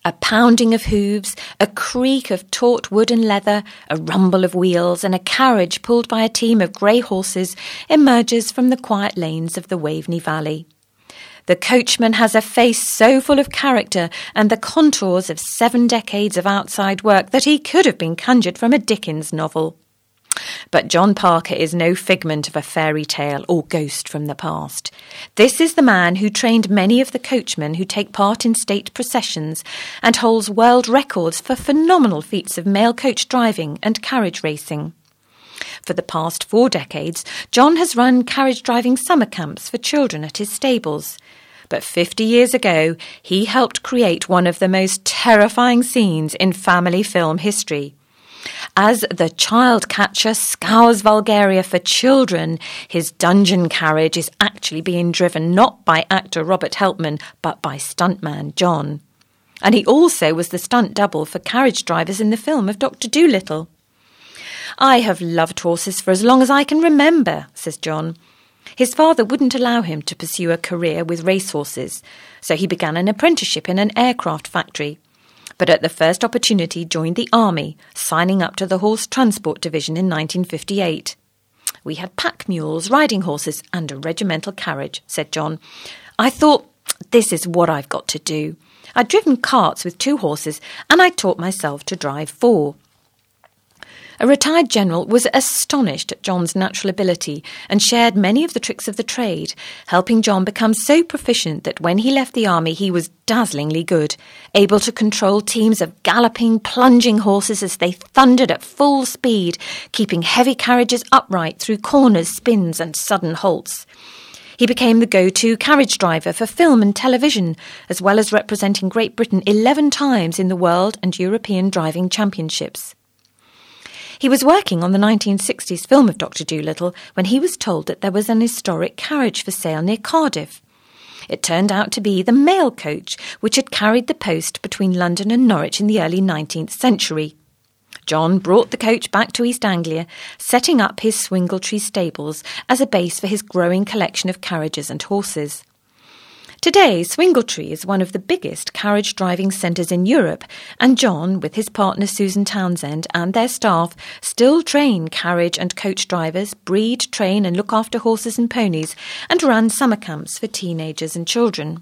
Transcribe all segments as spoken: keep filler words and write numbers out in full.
A pounding of hooves, a creak of taut wood and leather, a rumble of wheels, and a carriage pulled by a team of grey horses emerges from the quiet lanes of the Waveney Valley. The coachman has a face so full of character and the contours of seven decades of outside work that he could have been conjured from a Dickens novel. But John Parker is no figment of a fairy tale or ghost from the past. This is the man who trained many of the coachmen who take part in state processions and holds world records for phenomenal feats of male coach driving and carriage racing. For the past four decades, John has run carriage driving summer camps for children at his stables. But fifty years ago, he helped create one of the most terrifying scenes in family film history. As the child catcher scours Bulgaria for children, his dungeon carriage is actually being driven not by actor Robert Helpman, but by stuntman John. And he also was the stunt double for carriage drivers in the film of Doctor Dolittle. "I have loved horses for as long as I can remember," says John. His father wouldn't allow him to pursue a career with racehorses, so he began an apprenticeship in an aircraft factory. But at the first opportunity joined the army, signing up to the Horse Transport Division in nineteen fifty-eight. "We had pack mules, riding horses, and a regimental carriage," said John. "I thought, this is what I've got to do. I'd driven carts with two horses, and I taught myself to drive four." A retired general was astonished at John's natural ability and shared many of the tricks of the trade, helping John become so proficient that when he left the army he was dazzlingly good, able to control teams of galloping, plunging horses as they thundered at full speed, keeping heavy carriages upright through corners, spins and sudden halts. He became the go-to carriage driver for film and television, as well as representing Great Britain eleven times in the World and European Driving Championships. He was working on the nineteen sixties film of Doctor Dolittle when he was told that there was an historic carriage for sale near Cardiff. It turned out to be the mail coach, which had carried the post between London and Norwich in the early nineteenth century. John brought the coach back to East Anglia, setting up his Swingletree stables as a base for his growing collection of carriages and horses. Today, Swingletree is one of the biggest carriage driving centres in Europe, and John, with his partner Susan Townsend and their staff, still train carriage and coach drivers, breed, train and look after horses and ponies, and run summer camps for teenagers and children.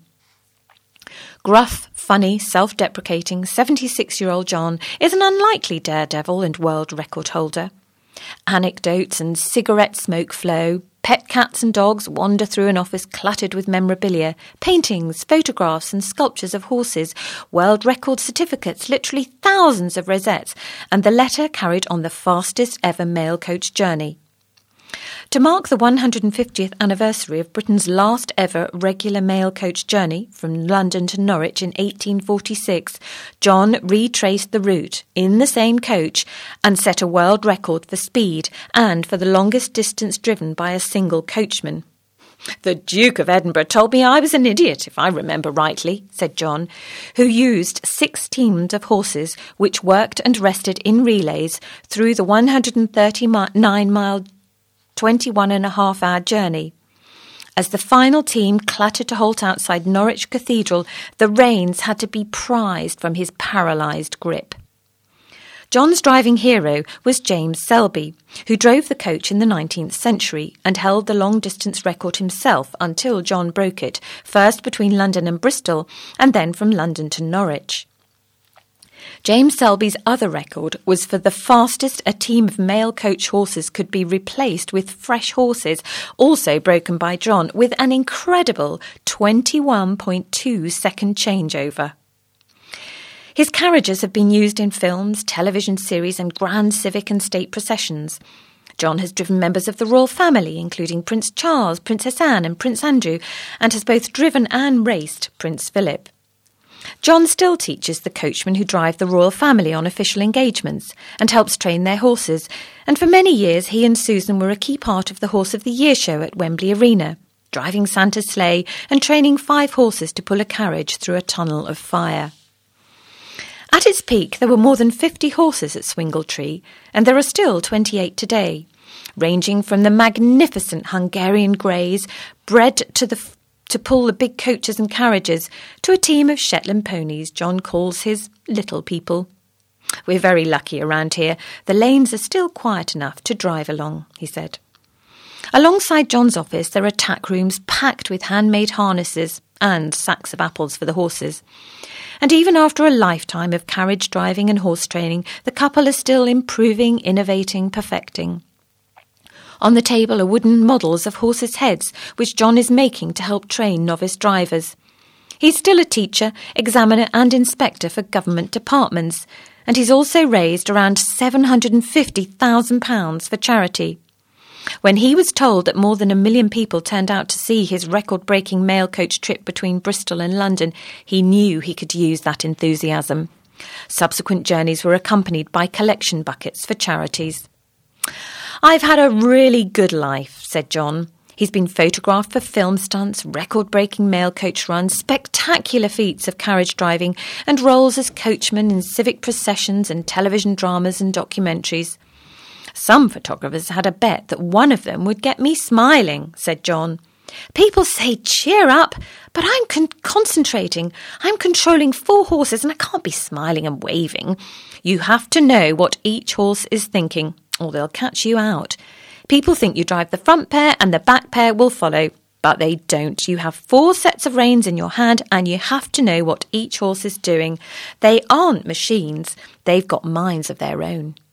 Gruff, funny, self-deprecating seventy-six-year-old John is an unlikely daredevil and world record holder. Anecdotes and cigarette smoke flow. Pet cats and dogs wander through an office cluttered with memorabilia, paintings, photographs and sculptures of horses, world record certificates, literally thousands of rosettes, and the letter carried on the fastest ever mail coach journey. To mark the one hundred fiftieth anniversary of Britain's last ever regular mail coach journey from London to Norwich in eighteen forty-six, John retraced the route in the same coach and set a world record for speed and for the longest distance driven by a single coachman. "The Duke of Edinburgh told me I was an idiot, if I remember rightly," said John, who used six teams of horses which worked and rested in relays through the one hundred thirty-nine mile twenty-one and a half hour journey. As the final team clattered to halt outside Norwich Cathedral, the reins had to be prized from his paralysed grip. John's driving hero was James Selby, who drove the coach in the nineteenth century and held the long-distance record himself until John broke it, first between London and Bristol and then from London to Norwich. James Selby's other record was for the fastest a team of mail coach horses could be replaced with fresh horses, also broken by John, with an incredible twenty-one point two second changeover. His carriages have been used in films, television series and grand civic and state processions. John has driven members of the royal family, including Prince Charles, Princess Anne and Prince Andrew, and has both driven and raced Prince Philip. John still teaches the coachmen who drive the royal family on official engagements and helps train their horses, and for many years he and Susan were a key part of the Horse of the Year show at Wembley Arena, driving Santa's sleigh and training five horses to pull a carriage through a tunnel of fire. At its peak, there were more than fifty horses at Swingletree, and there are still twenty-eight today, ranging from the magnificent Hungarian greys bred to the to pull the big coaches and carriages to a team of Shetland ponies John calls his little people. We're very lucky around here. The lanes are still quiet enough to drive along, he said. Alongside John's office there are tack rooms packed with handmade harnesses and sacks of apples for the horses. And even after a lifetime of carriage driving and horse training, the couple are still improving, innovating, perfecting. On the table are wooden models of horses' heads, which John is making to help train novice drivers. He's still a teacher, examiner and inspector for government departments, and he's also raised around seven hundred fifty thousand pounds for charity. When he was told that more than a million people turned out to see his record-breaking mail coach trip between Bristol and London, he knew he could use that enthusiasm. Subsequent journeys were accompanied by collection buckets for charities. "I've had a really good life," said John. He's been photographed for film stunts, record-breaking mail coach runs, spectacular feats of carriage driving, and roles as coachman in civic processions and television dramas and documentaries. "Some photographers had a bet that one of them would get me smiling," said John. "People say cheer up, but I'm con- concentrating. I'm controlling four horses and I can't be smiling and waving. You have to know what each horse is thinking, or they'll catch you out. People think you drive the front pair and the back pair will follow, but they don't. You have four sets of reins in your hand and you have to know what each horse is doing. They aren't machines. They've got minds of their own."